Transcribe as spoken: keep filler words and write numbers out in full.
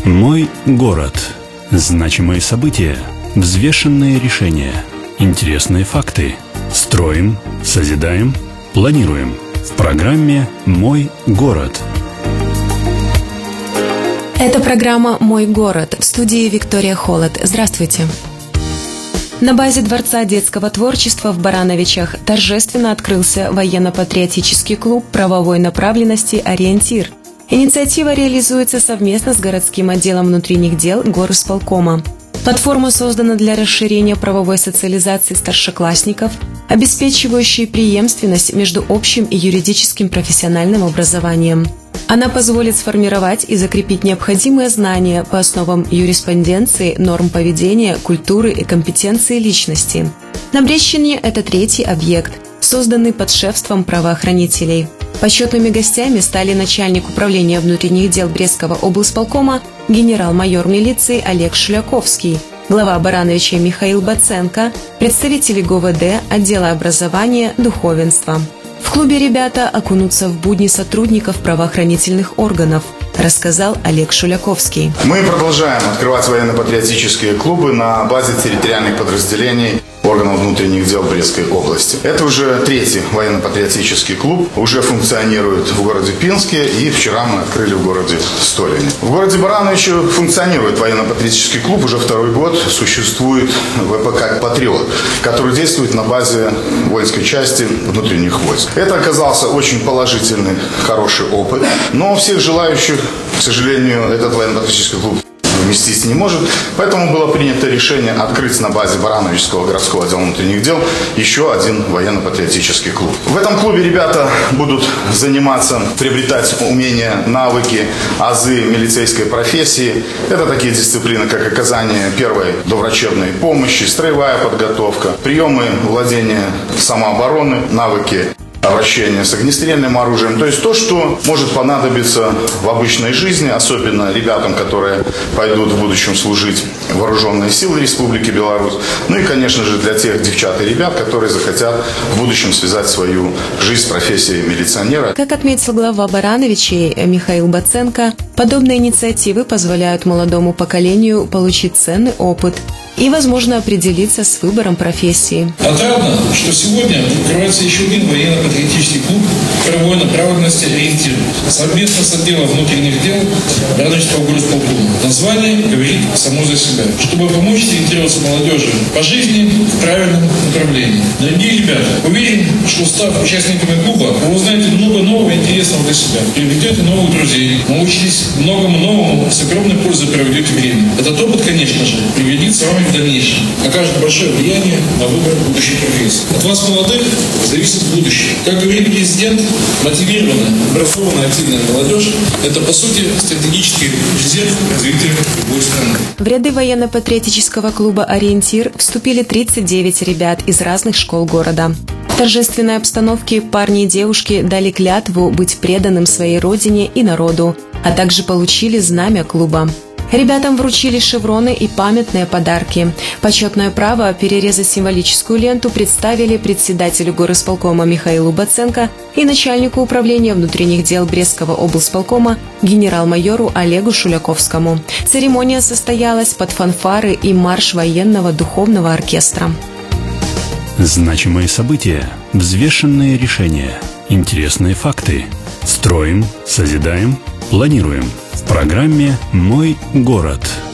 Мой город. Значимые события, взвешенные решения, интересные факты. Строим, созидаем, планируем. В программе «Мой город». Это программа «Мой город». В студии Виктория Холод. Здравствуйте. На базе Дворца детского творчества в Барановичах торжественно открылся военно-патриотический клуб правовой направленности «Ориентир». Инициатива реализуется совместно с городским отделом внутренних дел горисполкома. Платформа создана для расширения правовой социализации старшеклассников, обеспечивающей преемственность между общим и юридическим профессиональным образованием. Она позволит сформировать и закрепить необходимые знания по основам юриспруденции, норм поведения, культуры и компетенции личности. На Брестщине это третий объект, созданный под шефством правоохранителей. Почетными гостями стали начальник управления внутренних дел Брестского облсполкома генерал-майор милиции Олег Шуляковский, глава Барановичей Михаил Баценко, представители ГОВД, отдела образования, духовенства. В клубе ребята окунутся в будни сотрудников правоохранительных органов, рассказал Олег Шуляковский. Мы продолжаем открывать военно-патриотические клубы на базе территориальных подразделений органов внутренних дел Брестской области. Это уже третий военно-патриотический клуб, уже функционирует в городе Пинске, и вчера мы открыли в городе Столине. В городе Барановичи функционирует военно-патриотический клуб, уже второй год существует ВПК «Патриот», который действует на базе воинской части внутренних войск. Это оказался очень положительный, хороший опыт, но всех желающих, к сожалению, этот военно-патриотический клуб вместить не может, поэтому было принято решение открыть на базе Барановичского городского отдела внутренних дел еще один военно-патриотический клуб. В этом клубе ребята будут заниматься, приобретать умения, навыки, азы милицейской профессии. Это такие дисциплины, как оказание первой доврачебной помощи, строевая подготовка, приемы владения самообороны, навыки обращения с огнестрельным оружием. То есть то, что может понадобиться в обычной жизни, особенно ребятам, которые пойдут в будущем служить в вооруженные силы Республики Беларусь. Ну и, конечно же, для тех девчат и ребят, которые захотят в будущем связать свою жизнь с профессией милиционера. Как отметил глава Барановичей Михаил Баценко, подобные инициативы позволяют молодому поколению получить ценный опыт и, возможно, определиться с выбором профессии. Отрадно, что сегодня открывается еще один военно-патриотический клуб правовой направленности «Ориентир» совместно с отделом внутренних дел Барановичского горисполкома. Название говорит само за себя. Чтобы помочь ориентироваться молодежи по жизни в правильном направлении. Дорогие ребята, уверен, что став участниками клуба, вы узнаете много нового и интересного для себя. Приобретете новых друзей, научитесь многому новому, с огромной пользой проведете время. Этот опыт, конечно же, пригодится вам в дальнейшем, окажет большое влияние на выбор будущей профессии. От вас, молодых, зависит будущее. Как говорит президент, мотивированная, образованная, активная молодежь – это, по сути, стратегический резерв развития любой страны. В ряды военно-патриотического клуба «Ориентир» вступили тридцать девять ребят из разных школ города. В торжественной обстановке парни и девушки дали клятву быть преданным своей родине и народу, а также получили знамя клуба. Ребятам вручили шевроны и памятные подарки. Почетное право перерезать символическую ленту представили председателю горисполкома Михаилу Баценко и начальнику управления внутренних дел Брестского облсполкома генерал-майору Олегу Шуляковскому. Церемония состоялась под фанфары и марш военного духовного оркестра. Значимые события, взвешенные решения, интересные факты. Строим, созидаем, планируем. В программе «Мой город».